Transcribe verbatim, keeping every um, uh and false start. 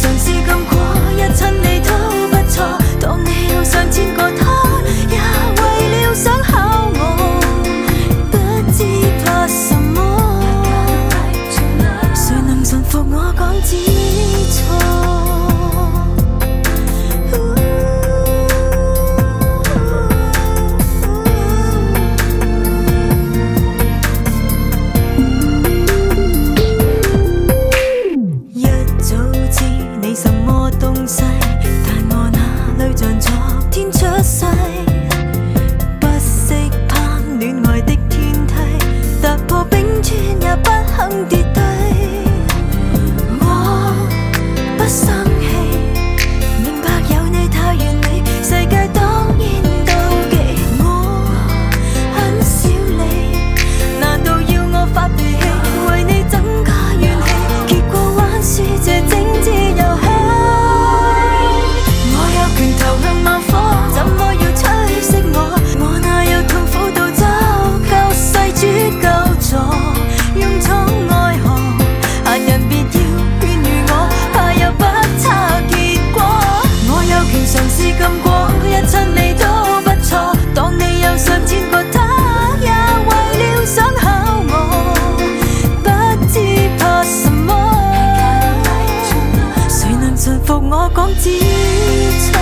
尝试禁果，一亲你都不错。當你有上千個他，也為了想考我，不知怕什麼。誰能馴服我講知錯？什麼東西？但我那裏像昨天出世，不識攀戀愛的天梯，踏破冰川也不肯跌低。我不生氣，明白有你太完美，世界當然妒忌。我很小氣，難道要我發脾氣，為你增加怨氣？結果還是這精緻遊戲。投向猛火，怎麼要吹熄我？我哪有痛苦到找救世主救助？勇闖愛河，閒人別要勸喻我，怕又不差結果。我有權嘗試禁果，一親你都不錯。當你有上千個他，也為了想考我，不知怕什麼？誰能馴服我講知錯？